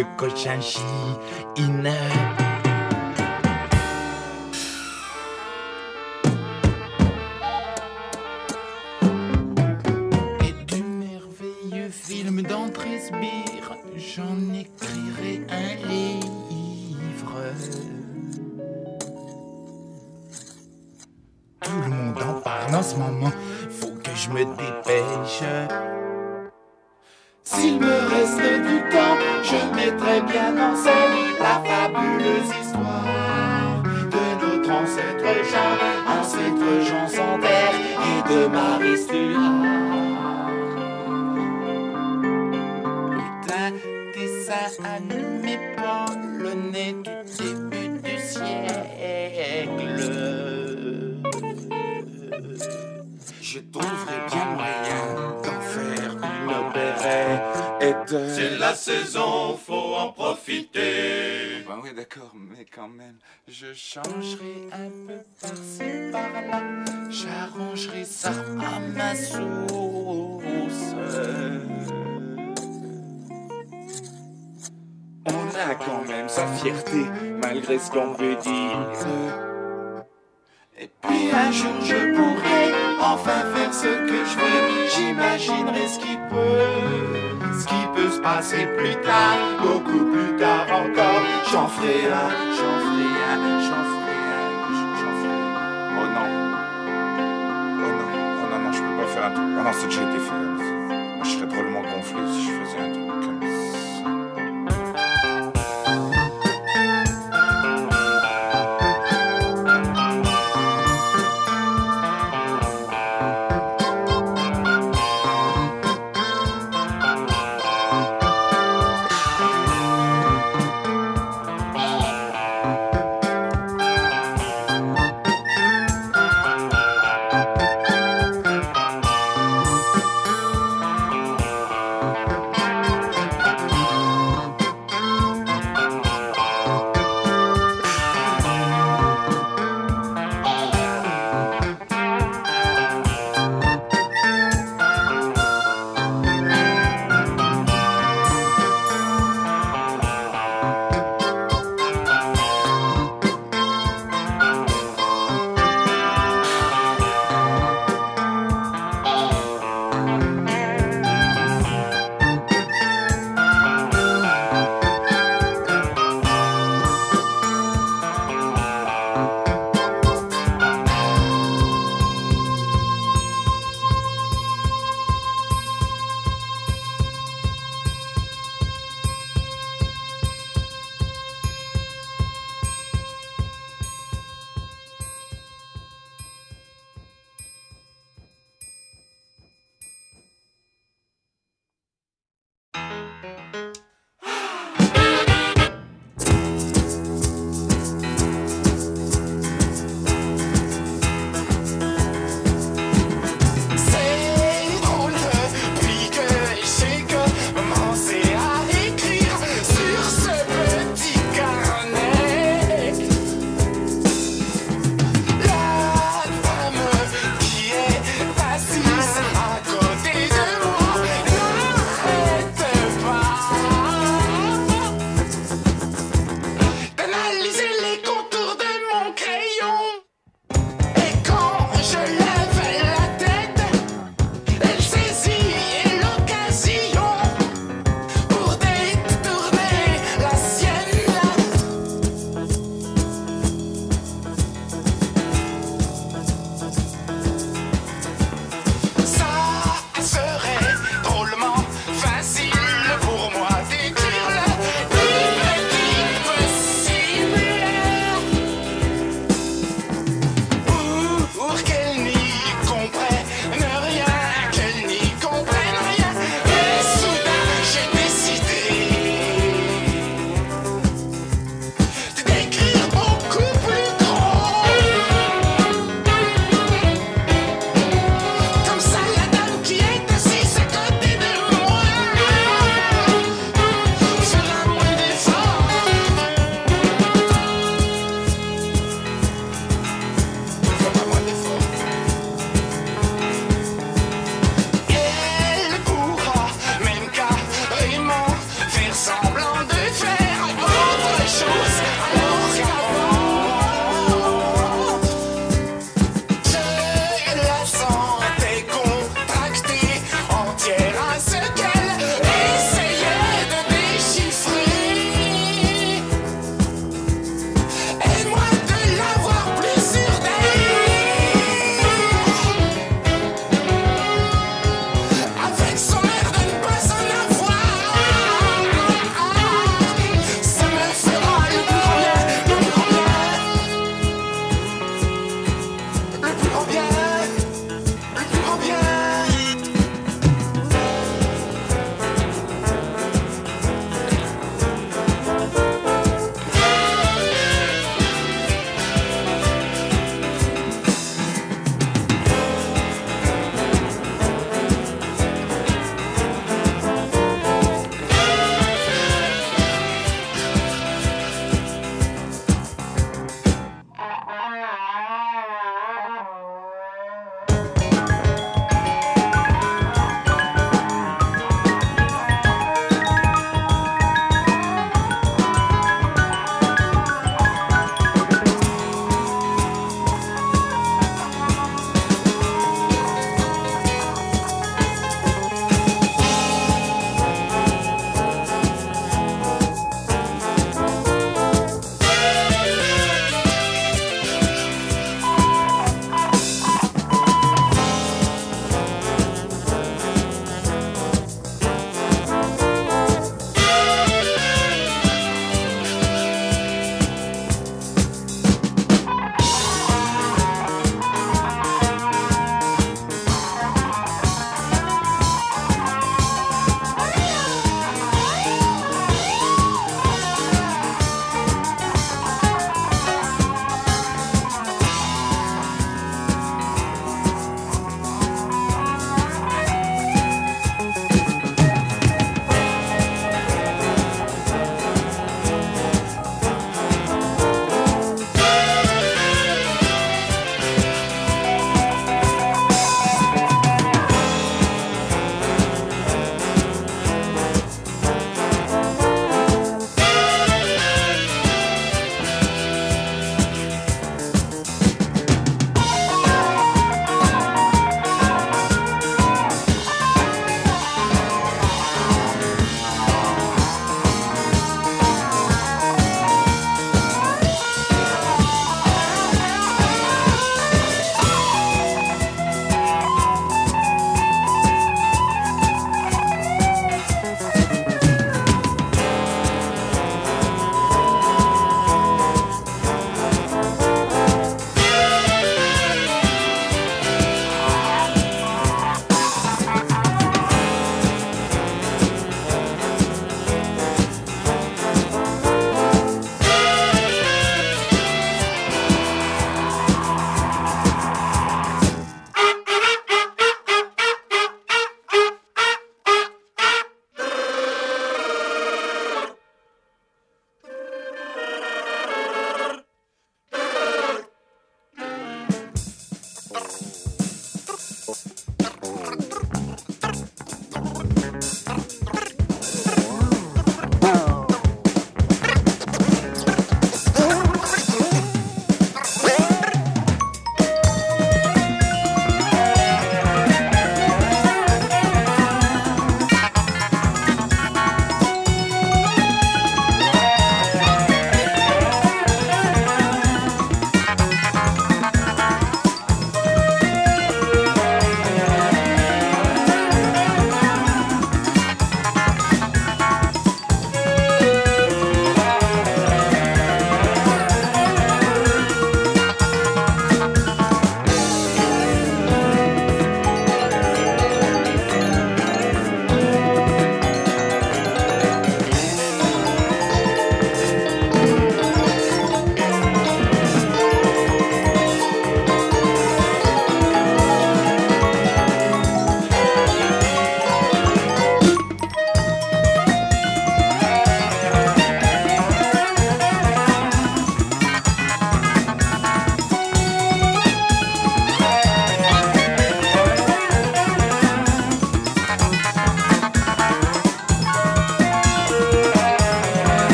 de Cochinchine. Et du merveilleux film d'André Sbire, j'en écrirai un livre. Tout le monde en parle en ce moment, faut que je me dépêche. S'il me reste du temps, je mettrai bien en scène la fabuleuse histoire de notre ancêtre Jean sans terre et de Marie Stuart. Putain, dessin animé polonais du début du siècle. Je trouverai bien moyen d'en faire une opérette. C'est la saison, faut en profiter. Ben oui, d'accord, mais quand même, je changerai un peu par-ci, par-là. J'arrangerai ça à ma sauce. On a quand même sa fierté, malgré ce qu'on peut dire. Et puis un jour je pourrai enfin faire ce que je veux. J'imaginerai ce qui peut se passer plus tard, beaucoup plus tard encore. J'en ferai un. Oh non, je peux pas faire un truc. Oh non, c'est déjà été fait. Moi, je serais drôlement gonflé si je faisais un truc comme ça.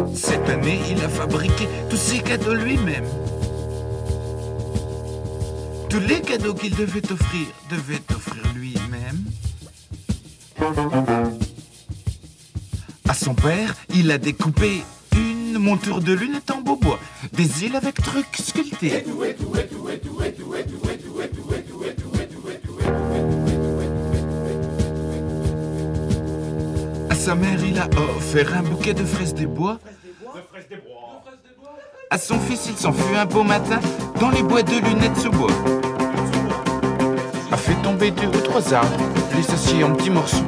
Cette année, il a fabriqué tous ses cadeaux lui-même. Tous les cadeaux qu'il devait offrir lui-même. À son père, il a découpé une monture de lunettes en beau bois, des îles avec trucs sculptés. À sa mère, il a offert un bouquet de fraises des bois. À son fils, il s'en fut un beau matin dans les bois de lunettes sous bois. A fait tomber 2 ou 3 arbres, les aciers en petits morceaux.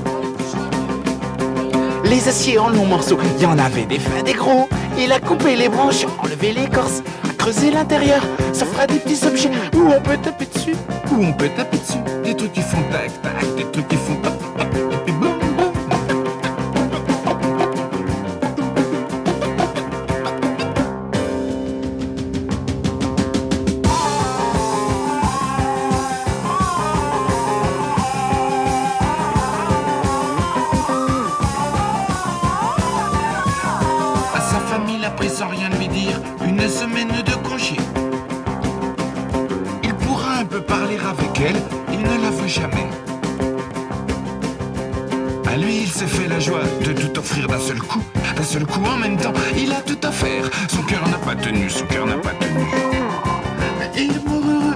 Les aciers en longs morceaux, il y en avait des fins, des gros. Il a coupé les branches, enlevé l'écorce, a creusé l'intérieur. Ça fera des petits objets où on peut taper dessus. Des trucs qui font tac tac, des trucs qui font hop hop, et puis boum boum. Sans rien lui dire, une semaine de congé. Il pourra un peu parler avec elle, il ne la veut jamais. À lui, il s'est fait la joie de tout offrir d'un seul coup en même temps, il a tout à faire. Son cœur n'a pas tenu. Mais il est mort heureux,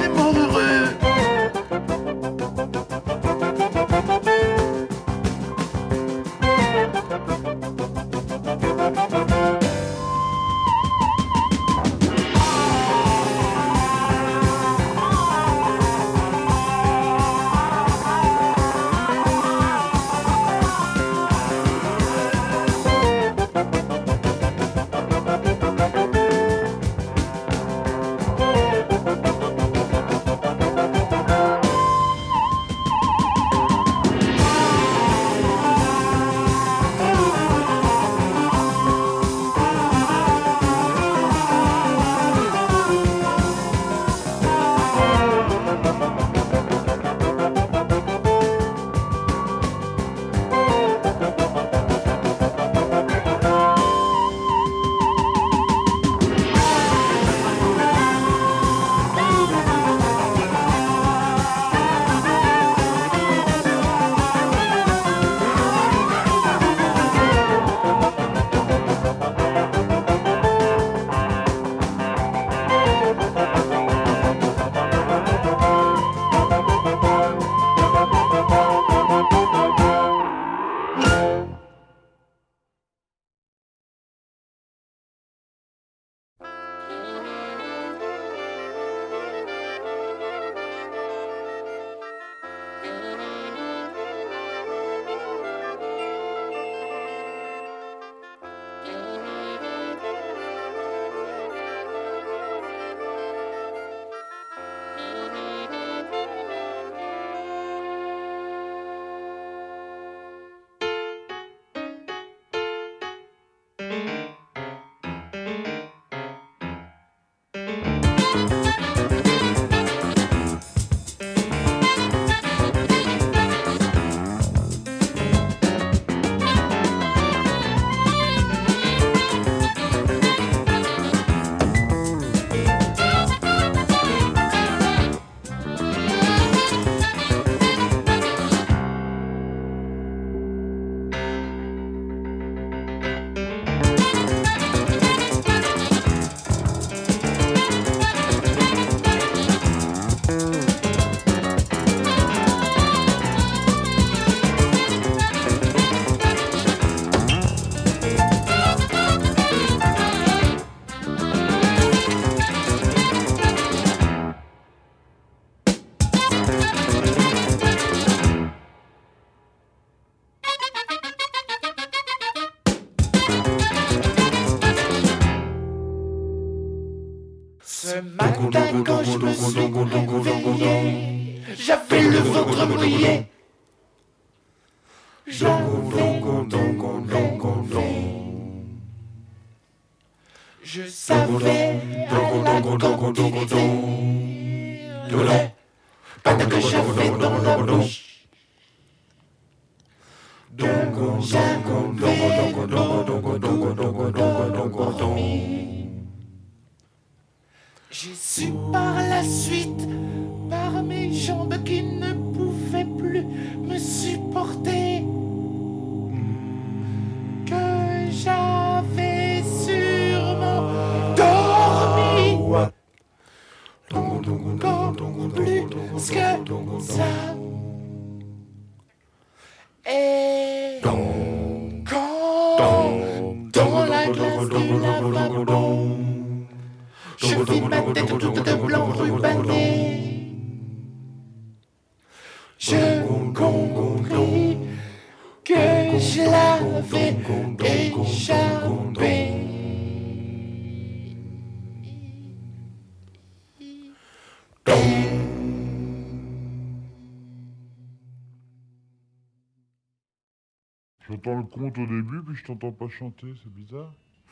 Ce matin quand je me suis réveillé, j'avais le ventre mouillé. Je savais à la cantine de lait, pas que j'avais dans la bouche. Donc J'ai su par la suite, par mes jambes qui ne pouvaient plus me supporter, que j'avais sûrement dormi. Comme plus que ça. Et quand dans la glace du lavabo, je vis ma tête toute de blanc rubané, je compris que je l'avais échappé. J'entends le conte au début, puis je t'entends pas chanter, c'est bizarre.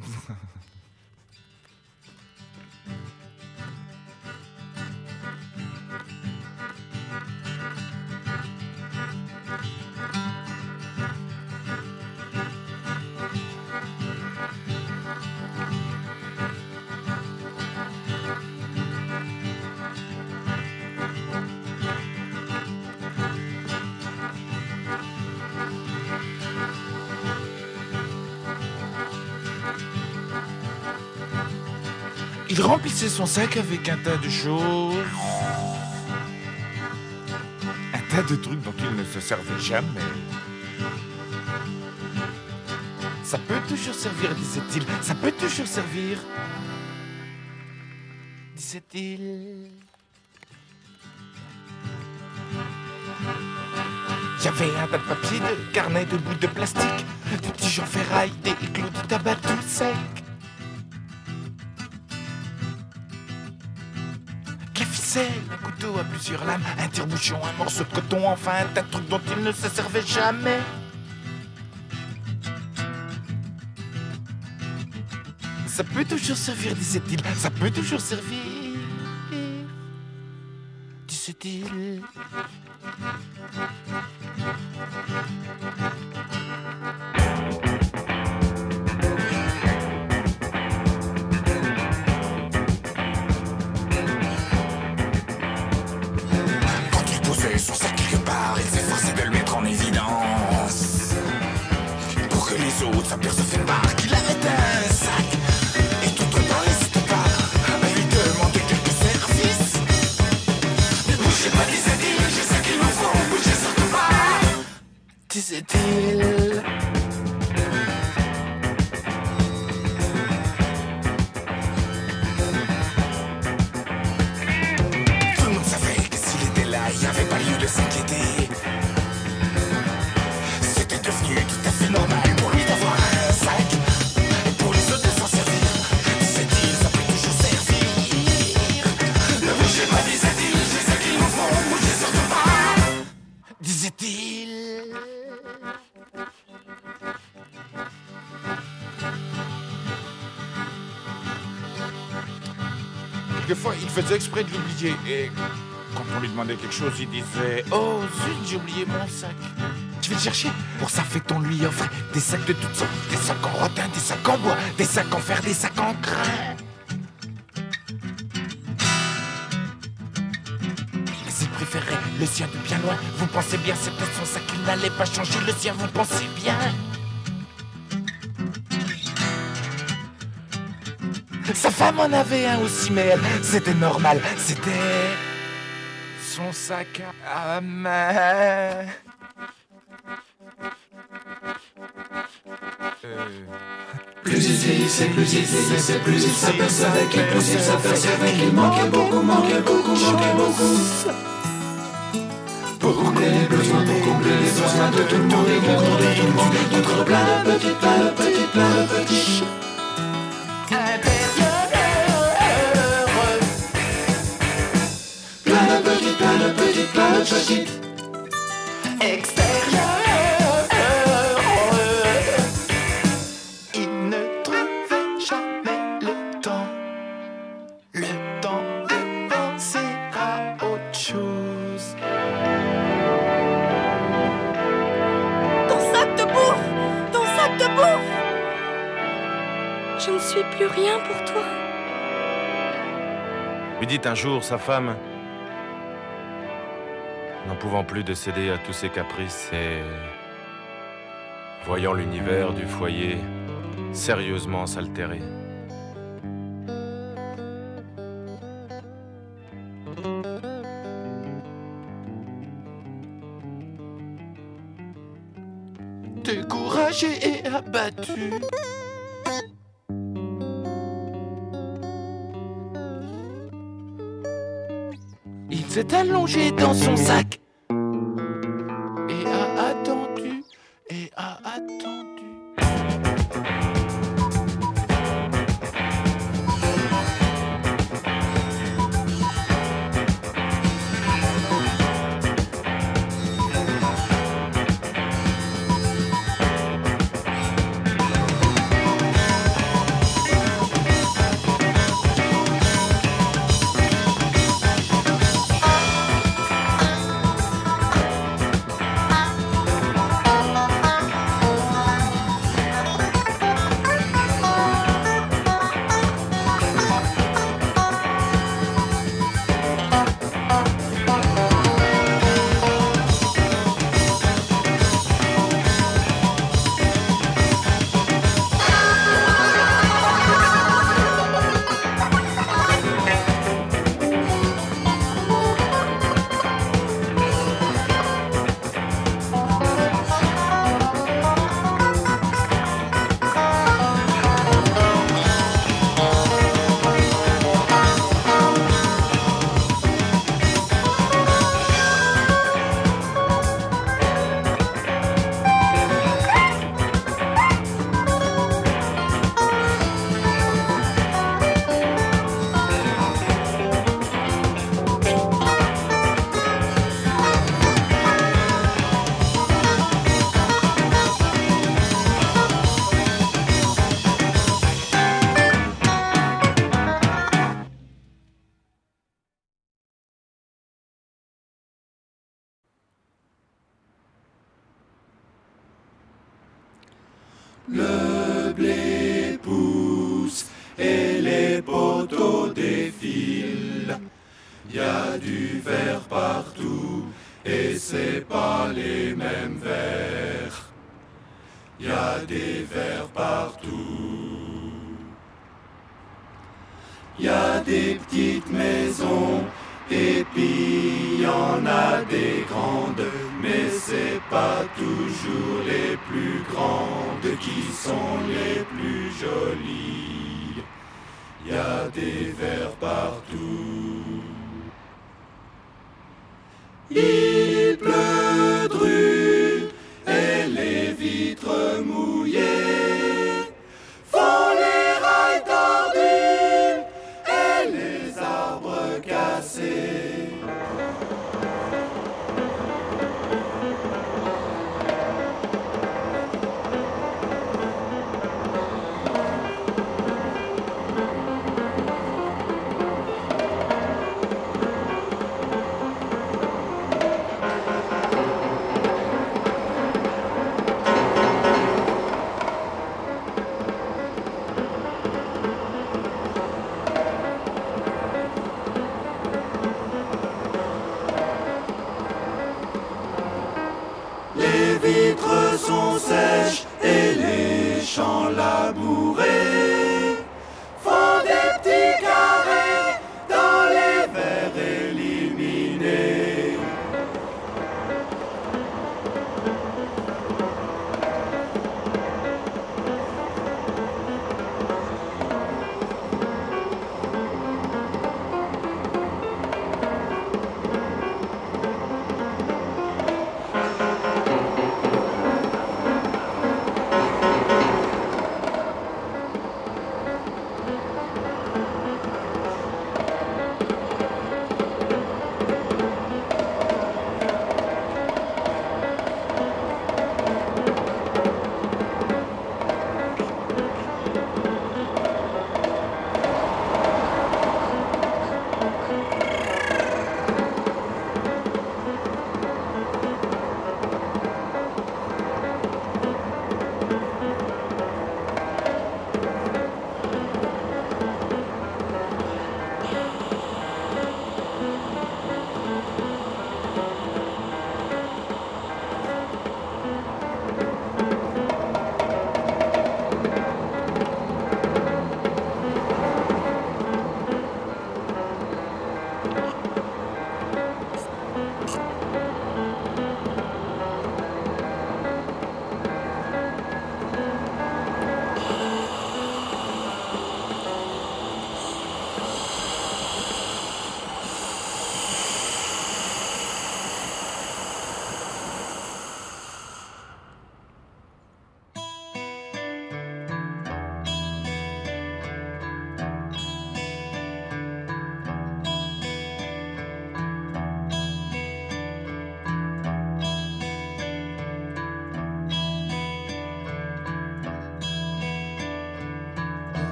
Il remplissait son sac avec un tas de choses, un tas de trucs dont il ne se servait jamais. Ça peut toujours servir, disait-il, ça peut toujours servir, disait-il. J'avais un tas de papier, de carnets, de bouts de plastique, des petits gens ferraille, des clous de tabac tout sec. Un couteau à plusieurs lames, un tire-bouchon, un morceau de coton, enfin un tas de trucs dont il ne se servait jamais. Ça peut toujours servir, disait-il, ça peut toujours servir, disait-il. Sur ça quelque part, il s'efforçait de le mettre en évidence pour que les autres s'aperçoivent pas qu'il avait un sac. Et tout autant n'hésite pas à lui demander quelques services. Ne bougez pas, disait-il, je sais qu'il vous faut, bougez surtout pas, disait-il. Il n'y avait pas lieu de s'inquiéter. C'était devenu tout à fait normal pour lui d'avoir un sac. Et pour les autres de s'en servir, disait-il, ça peut toujours servir. Ne bougez pas, disait-il, je sais qu'ils vous font, bougez surtout pas, disait-il. Quelquefois, il faisait exprès de l'oublier et quand on lui demandait quelque chose, il disait « Oh zut, j'ai oublié mon sac. Je vais le chercher. » Pour ça, fait-on lui offrait des sacs de toutes sortes, des sacs en rotin, des sacs en bois, des sacs en fer, des sacs en crin. Mais il préférait le sien de bien loin. Vous pensez bien, c'était son sac, il n'allait pas changer le sien, vous pensez bien. Sa femme en avait un aussi, mais elle, c'était normal, c'était son sac à main. Plus il vieillissait, plus il s'apercevait qu'il manquait beaucoup. Pour combler les besoins de tout le monde et contre plein de petits. Plein de petites extérieures. Il ne trouvait jamais le temps de penser à autre chose. Ton sac de boue fais plus rien pour toi. Lui dit un jour sa femme, n'en pouvant plus de céder à tous ses caprices et voyant l'univers du foyer sérieusement s'altérer. Découragé et abattu, il s'est allongé dans son sac et a attendu, et a attendu. Le blé pousse et les poteaux défilent. Y a du verre partout et c'est pas les mêmes verres. Y a des verres partout. Y a des petites maisons et puis y en a des grandes, mais c'est pas toujours les plus grandes qui sont les plus jolies. Y a des verres partout. Il pleut dru et les vitres mouillées font les rails tordus et les arbres cassés.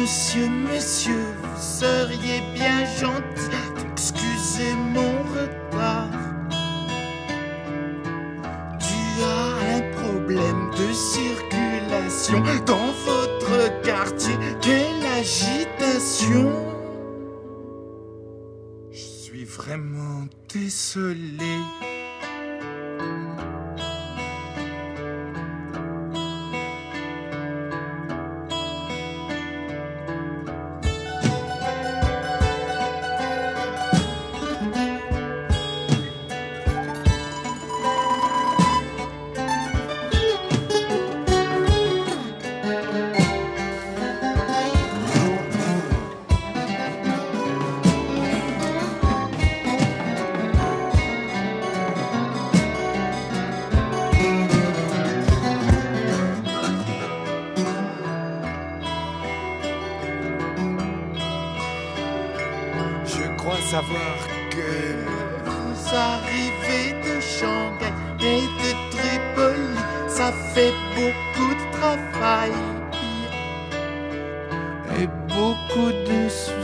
Monsieur, vous seriez bien gentil d'excuser mon retard. Tu as un problème de circulation dans votre quartier. Quelle agitation! Je suis vraiment désolé. Savoir que vous arrivez de Shanghai et de Tripoli, ça fait beaucoup de travail et beaucoup de soucis.